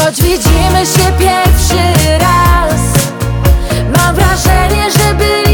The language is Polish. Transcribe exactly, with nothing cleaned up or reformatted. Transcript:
Choć widzimy się pierwszy raz, mam wrażenie, że byliśmy